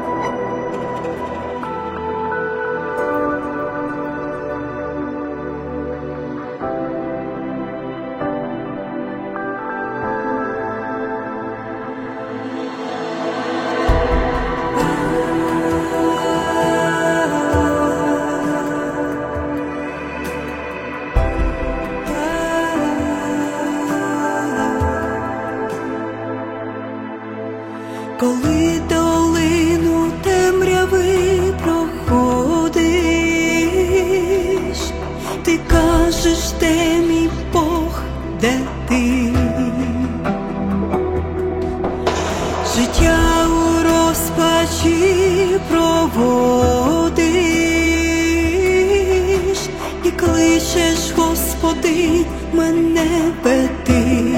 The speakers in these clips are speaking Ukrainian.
Коли долину темряви проходиш, ти кажеш, де мій Бог, де ти? Життя у розпачі проводиш і кличеш, Господи, мене веди.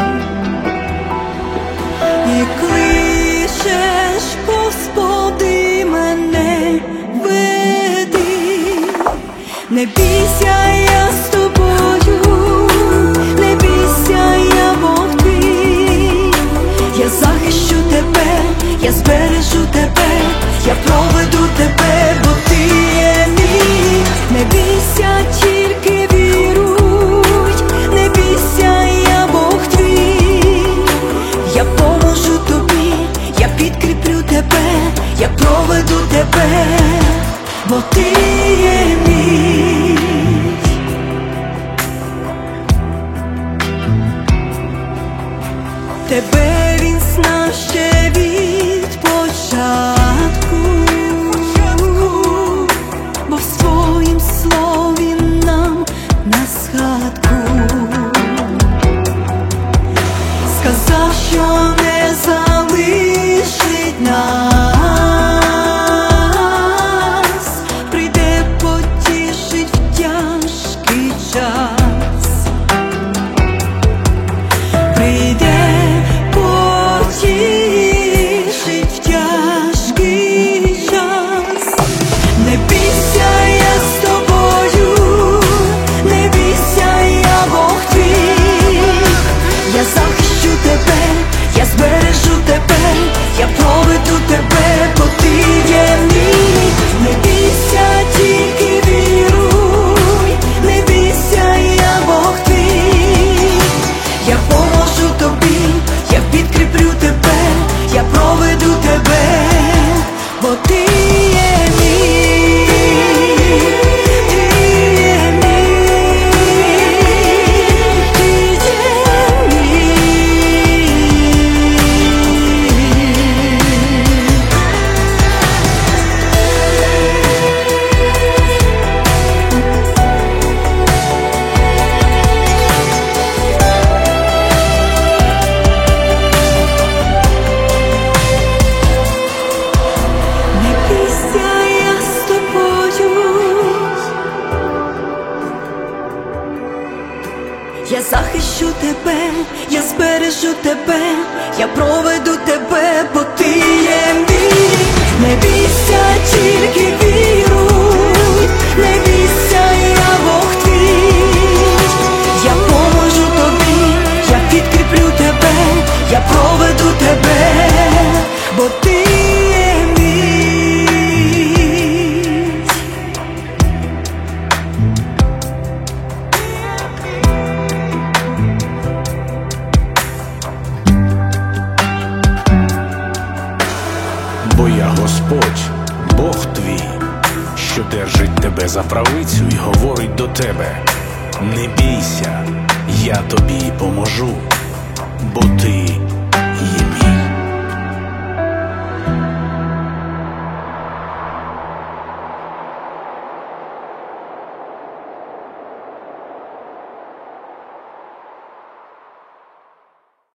І кличеш, Господи, мене веди. Не бійся, я з тобою, не бійся, я Бог твій. Я захищу тебе, я збережу тебе, я проведу тебе, бо ти є мій. Не бійся, тільки віруй, не бійся, я Бог твій. Я поможу тобі, я підкріплю тебе, я проведу тебе, бо ти є мій. Тебе він знав ще від початку, бо в своїм слові нам на згадку сказав, що не залишить нас, прийде, потішить в тяжкий час. Прийде, потішить в тяжкий час. Не бійся, я з тобою, не бійся, я Бог твій. Я захищу тебе, я збережу тебе, я проведу тебе, бо ти є мій. Не бійся, тільки віруй, не бійся, я Бог твій. Я поможу тобі, я підкріплю тебе, я проведу тебе, бо ти є мій. Ти є мій, ти є мій. Не бійся, я з тобою. Я захищу тебе, я збережу тебе, я проведу тебе, бо ти є мій. Не бійся, тільки віруй, не бійся, я Бог твій. Я поможу тобі, я підкріплю тебе, я проведу тебе, бо ти є мій. Бо я Господь, Бог твій, що держить тебе за правицю і говорить до тебе: не бійся, я тобі поможу, бо ти